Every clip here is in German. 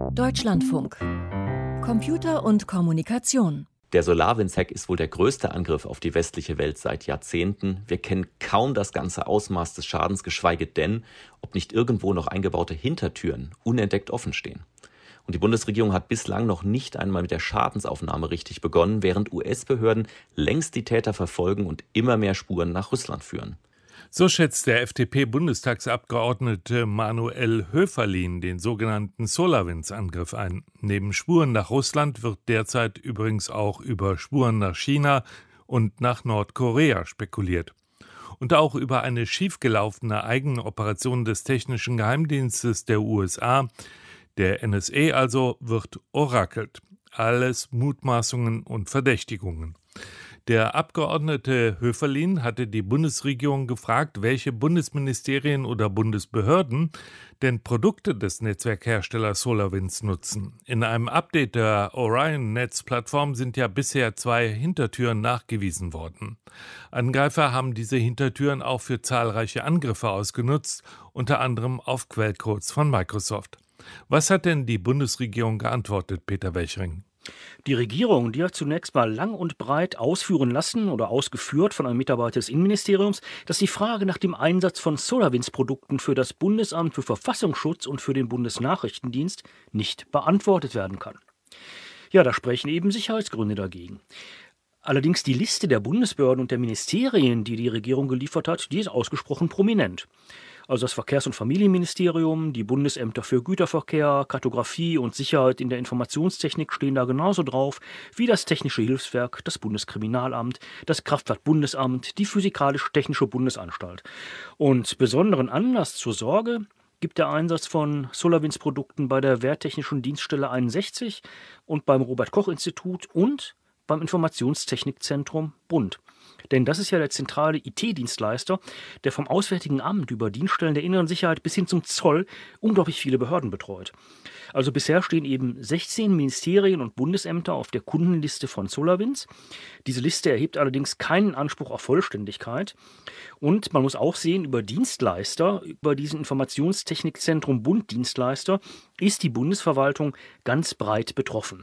Deutschlandfunk. Computer und Kommunikation. Der SolarWinds-Hack ist wohl der größte Angriff auf die westliche Welt seit Jahrzehnten. Wir kennen kaum das ganze Ausmaß des Schadens, geschweige denn, ob nicht irgendwo noch eingebaute Hintertüren unentdeckt offen stehen. Und die Bundesregierung hat bislang noch nicht einmal mit der Schadensaufnahme richtig begonnen, während US-Behörden längst die Täter verfolgen und immer mehr Spuren nach Russland führen. So schätzt der FDP-Bundestagsabgeordnete Manuel Höferlin den sogenannten SolarWinds-Angriff ein. Neben Spuren nach Russland wird derzeit übrigens auch über Spuren nach China und nach Nordkorea spekuliert. Und auch über eine schiefgelaufene eigene Operation des Technischen Geheimdienstes der USA, der NSA also, wird orakelt. Alles Mutmaßungen und Verdächtigungen. Der Abgeordnete Höferlin hatte die Bundesregierung gefragt, welche Bundesministerien oder Bundesbehörden denn Produkte des Netzwerkherstellers SolarWinds nutzen. In einem Update der Orion-Netzplattform sind ja bisher 2 Hintertüren nachgewiesen worden. Angreifer haben diese Hintertüren auch für zahlreiche Angriffe ausgenutzt, unter anderem auf Quellcodes von Microsoft. Was hat denn die Bundesregierung geantwortet, Peter Welchring? Die Regierung, die hat zunächst mal lang und breit ausführen lassen oder ausgeführt von einem Mitarbeiter des Innenministeriums, dass die Frage nach dem Einsatz von SolarWinds-Produkten für das Bundesamt für Verfassungsschutz und für den Bundesnachrichtendienst nicht beantwortet werden kann. Ja, da sprechen eben Sicherheitsgründe dagegen. Allerdings die Liste der Bundesbehörden und der Ministerien, die die Regierung geliefert hat, die ist ausgesprochen prominent. Also das Verkehrs- und Familienministerium, die Bundesämter für Güterverkehr, Kartografie und Sicherheit in der Informationstechnik stehen da genauso drauf wie das Technische Hilfswerk, das Bundeskriminalamt, das Kraftfahrtbundesamt, die Physikalisch-Technische Bundesanstalt. Und besonderen Anlass zur Sorge gibt der Einsatz von SolarWinds-Produkten bei der Wehrtechnischen Dienststelle 61 und beim Robert-Koch-Institut und beim Informationstechnikzentrum Bund. Denn das ist ja der zentrale IT-Dienstleister, der vom Auswärtigen Amt über Dienststellen der inneren Sicherheit bis hin zum Zoll unglaublich viele Behörden betreut. Also bisher stehen eben 16 Ministerien und Bundesämter auf der Kundenliste von SolarWinds. Diese Liste erhebt allerdings keinen Anspruch auf Vollständigkeit. Und man muss auch sehen, über Dienstleister, über diesen Informationstechnikzentrum Bund Dienstleister, ist die Bundesverwaltung ganz breit betroffen.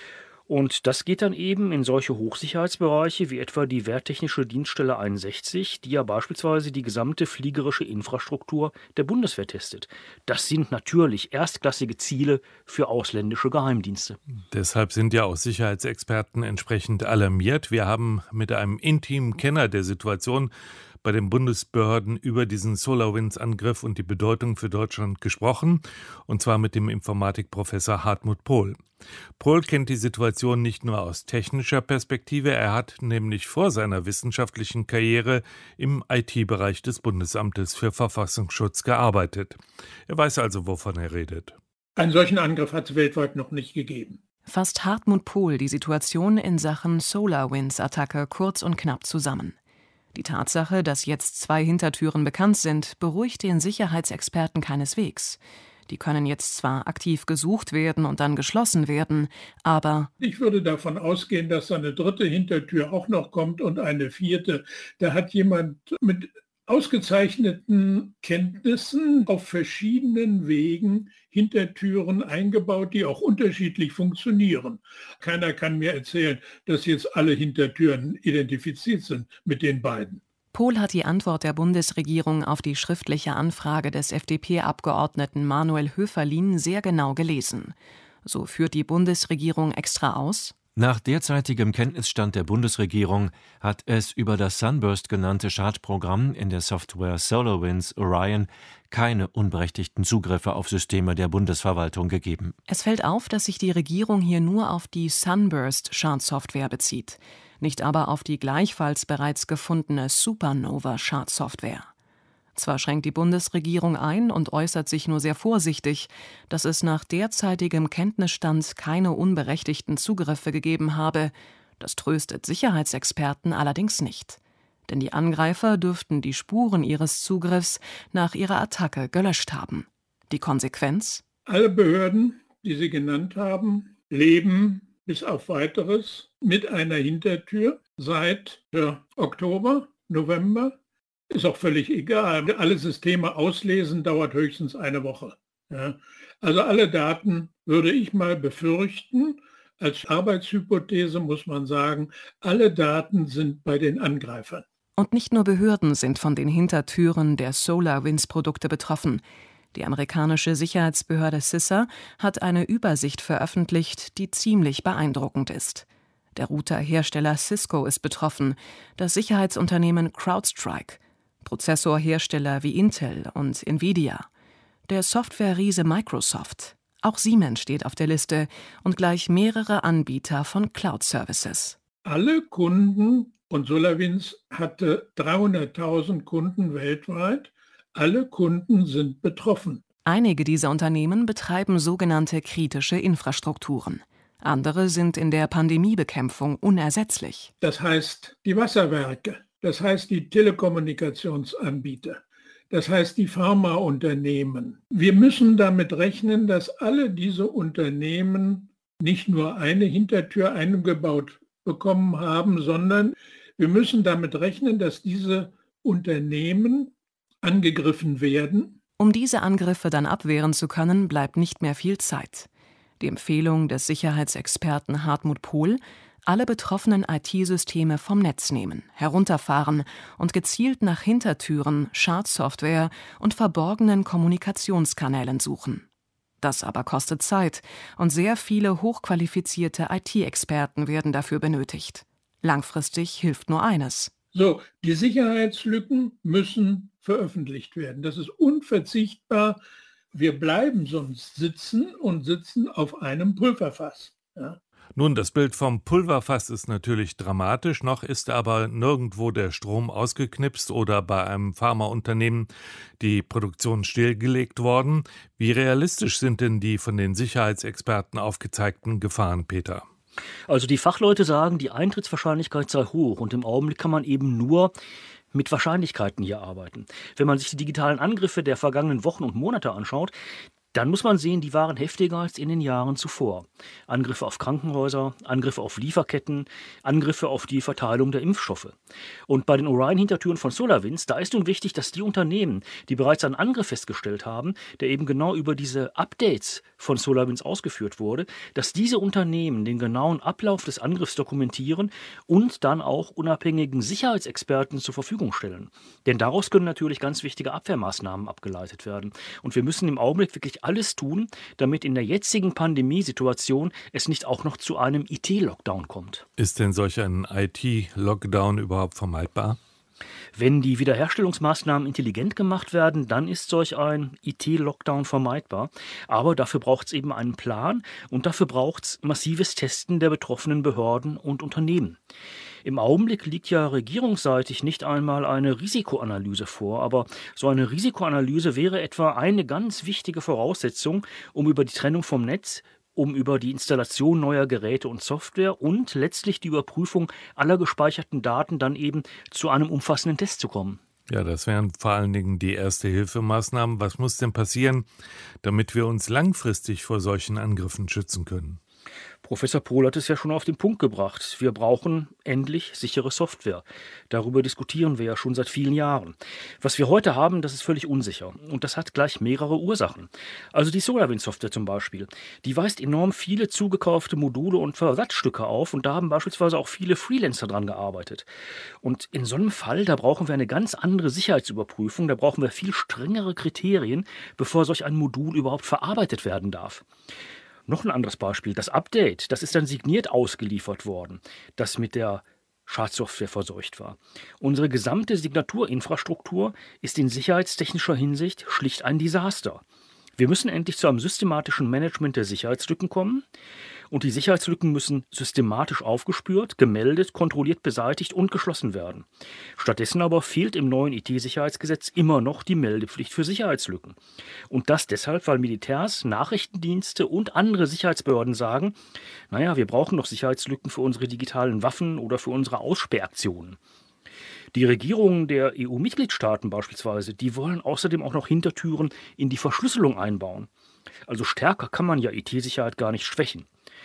Und das geht dann eben in solche Hochsicherheitsbereiche wie etwa die Wehrtechnische Dienststelle 61, die ja beispielsweise die gesamte fliegerische Infrastruktur der Bundeswehr testet. Das sind natürlich erstklassige Ziele für ausländische Geheimdienste. Deshalb sind ja auch Sicherheitsexperten entsprechend alarmiert. Wir haben mit einem intimen Kenner der Situation bei den Bundesbehörden über diesen SolarWinds-Angriff und die Bedeutung für Deutschland gesprochen, und zwar mit dem Informatikprofessor Hartmut Pohl. Pohl kennt die Situation nicht nur aus technischer Perspektive, er hat nämlich vor seiner wissenschaftlichen Karriere im IT-Bereich des Bundesamtes für Verfassungsschutz gearbeitet. Er weiß also, wovon er redet. Einen solchen Angriff hat es weltweit noch nicht gegeben. Fasst Hartmut Pohl die Situation in Sachen SolarWinds-Attacke kurz und knapp zusammen. Die Tatsache, dass jetzt 2 Hintertüren bekannt sind, beruhigt den Sicherheitsexperten keineswegs. Die können jetzt zwar aktiv gesucht werden und dann geschlossen werden, aber ich würde davon ausgehen, dass eine 3. Hintertür auch noch kommt und eine 4. Da hat jemand mit ausgezeichneten Kenntnissen auf verschiedenen Wegen Hintertüren eingebaut, die auch unterschiedlich funktionieren. Keiner kann mir erzählen, dass jetzt alle Hintertüren identifiziert sind mit den beiden. Pohl hat die Antwort der Bundesregierung auf die schriftliche Anfrage des FDP-Abgeordneten Manuel Höferlin sehr genau gelesen. So führt die Bundesregierung extra aus: Nach derzeitigem Kenntnisstand der Bundesregierung hat es über das Sunburst genannte Schadprogramm in der Software SolarWinds Orion keine unberechtigten Zugriffe auf Systeme der Bundesverwaltung gegeben. Es fällt auf, dass sich die Regierung hier nur auf die Sunburst-Schadsoftware bezieht, nicht aber auf die gleichfalls bereits gefundene Supernova-Schadsoftware. Zwar schränkt die Bundesregierung ein und äußert sich nur sehr vorsichtig, dass es nach derzeitigem Kenntnisstand keine unberechtigten Zugriffe gegeben habe. Das tröstet Sicherheitsexperten allerdings nicht. Denn die Angreifer dürften die Spuren ihres Zugriffs nach ihrer Attacke gelöscht haben. Die Konsequenz? Alle Behörden, die Sie genannt haben, leben bis auf Weiteres mit einer Hintertür seit Oktober, November. Ist auch völlig egal. Alle Systeme auslesen dauert höchstens eine Woche. Ja. Also alle Daten würde ich mal befürchten. Als Arbeitshypothese muss man sagen, alle Daten sind bei den Angreifern. Und nicht nur Behörden sind von den Hintertüren der SolarWinds-Produkte betroffen. Die amerikanische Sicherheitsbehörde CISA hat eine Übersicht veröffentlicht, die ziemlich beeindruckend ist. Der Routerhersteller Cisco ist betroffen, das Sicherheitsunternehmen CrowdStrike, Prozessorhersteller wie Intel und Nvidia, der Software-Riese Microsoft. Auch Siemens steht auf der Liste und gleich mehrere Anbieter von Cloud-Services. Alle Kunden, und SolarWinds hatte 300.000 Kunden weltweit, alle Kunden sind betroffen. Einige dieser Unternehmen betreiben sogenannte kritische Infrastrukturen. Andere sind in der Pandemiebekämpfung unersetzlich. Das heißt die Wasserwerke, das heißt die Telekommunikationsanbieter, das heißt die Pharmaunternehmen. Wir müssen damit rechnen, dass alle diese Unternehmen nicht nur eine Hintertür eingebaut bekommen haben, sondern wir müssen damit rechnen, dass diese Unternehmen angegriffen werden. Um diese Angriffe dann abwehren zu können, bleibt nicht mehr viel Zeit. Die Empfehlung des Sicherheitsexperten Hartmut Pohl: alle betroffenen IT-Systeme vom Netz nehmen, herunterfahren und gezielt nach Hintertüren, Schadsoftware und verborgenen Kommunikationskanälen suchen. Das aber kostet Zeit und sehr viele hochqualifizierte IT-Experten werden dafür benötigt. Langfristig hilft nur eines: So, die Sicherheitslücken müssen veröffentlicht werden. Das ist unverzichtbar. Wir bleiben sonst sitzen auf einem Pulverfass. Ja. Nun, das Bild vom Pulverfass ist natürlich dramatisch, noch ist aber nirgendwo der Strom ausgeknipst oder bei einem Pharmaunternehmen die Produktion stillgelegt worden. Wie realistisch sind denn die von den Sicherheitsexperten aufgezeigten Gefahren, Peter? Also die Fachleute sagen, die Eintrittswahrscheinlichkeit sei hoch und im Augenblick kann man eben nur mit Wahrscheinlichkeiten hier arbeiten. Wenn man sich die digitalen Angriffe der vergangenen Wochen und Monate anschaut, dann muss man sehen, die waren heftiger als in den Jahren zuvor. Angriffe auf Krankenhäuser, Angriffe auf Lieferketten, Angriffe auf die Verteilung der Impfstoffe. Und bei den Orion-Hintertüren von SolarWinds, da ist nun wichtig, dass die Unternehmen, die bereits einen Angriff festgestellt haben, der eben genau über diese Updates von SolarWinds ausgeführt wurde, dass diese Unternehmen den genauen Ablauf des Angriffs dokumentieren und dann auch unabhängigen Sicherheitsexperten zur Verfügung stellen. Denn daraus können natürlich ganz wichtige Abwehrmaßnahmen abgeleitet werden. Und wir müssen im Augenblick wirklich alles tun, damit in der jetzigen Pandemiesituation es nicht auch noch zu einem IT-Lockdown kommt. Ist denn solch ein IT-Lockdown überhaupt vermeidbar? Wenn die Wiederherstellungsmaßnahmen intelligent gemacht werden, dann ist solch ein IT-Lockdown vermeidbar. Aber dafür braucht es eben einen Plan und dafür braucht es massives Testen der betroffenen Behörden und Unternehmen. Im Augenblick liegt ja regierungsseitig nicht einmal eine Risikoanalyse vor, aber so eine Risikoanalyse wäre etwa eine ganz wichtige Voraussetzung, um über die Trennung vom Netz, um über die Installation neuer Geräte und Software und letztlich die Überprüfung aller gespeicherten Daten dann eben zu einem umfassenden Test zu kommen. Ja, das wären vor allen Dingen die Erste-Hilfe-Maßnahmen. Was muss denn passieren, damit wir uns langfristig vor solchen Angriffen schützen können? Professor Pohl hat es ja schon auf den Punkt gebracht. Wir brauchen endlich sichere Software. Darüber diskutieren wir ja schon seit vielen Jahren. Was wir heute haben, das ist völlig unsicher. Und das hat gleich mehrere Ursachen. Also die SolarWinds-Software zum Beispiel. Die weist enorm viele zugekaufte Module und Versatzstücke auf. Und da haben beispielsweise auch viele Freelancer dran gearbeitet. Und in so einem Fall, da brauchen wir eine ganz andere Sicherheitsüberprüfung. Da brauchen wir viel strengere Kriterien, bevor solch ein Modul überhaupt verarbeitet werden darf. Noch ein anderes Beispiel, das Update, das ist dann signiert ausgeliefert worden, das mit der Schadsoftware verseucht war. Unsere gesamte Signaturinfrastruktur ist in sicherheitstechnischer Hinsicht schlicht ein Desaster. Wir müssen endlich zu einem systematischen Management der Sicherheitslücken kommen und die Sicherheitslücken müssen systematisch aufgespürt, gemeldet, kontrolliert, beseitigt und geschlossen werden. Stattdessen aber fehlt im neuen IT-Sicherheitsgesetz immer noch die Meldepflicht für Sicherheitslücken. Und das deshalb, weil Militärs, Nachrichtendienste und andere Sicherheitsbehörden sagen, naja, wir brauchen noch Sicherheitslücken für unsere digitalen Waffen oder für unsere Aussperraktionen. Die Regierungen der EU-Mitgliedstaaten beispielsweise, die wollen außerdem auch noch Hintertüren in die Verschlüsselung einbauen. Also stärker kann man ja IT-Sicherheit gar nicht schwächen.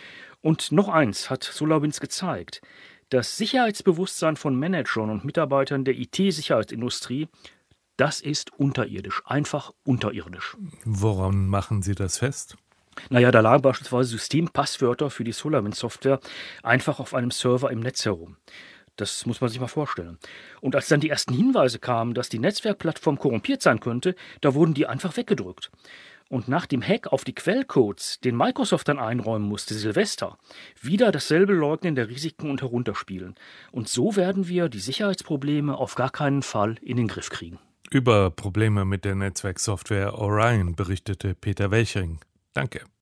Und noch eins hat SolarWinds gezeigt. Das Sicherheitsbewusstsein von Managern und Mitarbeitern der IT-Sicherheitsindustrie, Das ist unterirdisch, einfach unterirdisch. Woran machen Sie das fest? Naja, da lagen beispielsweise Systempasswörter für die SolarWinds-Software einfach auf einem Server im Netz herum. Das muss man sich mal vorstellen. Und als dann die ersten Hinweise kamen, dass die Netzwerkplattform korrumpiert sein könnte, da wurden die einfach weggedrückt. Und nach dem Hack auf die Quellcodes, den Microsoft dann einräumen musste, Silvester, wieder dasselbe Leugnen der Risiken und Herunterspielen. Und so werden wir die Sicherheitsprobleme auf gar keinen Fall in den Griff kriegen. Über Probleme mit der Netzwerksoftware Orion berichtete Peter Welchering. Danke.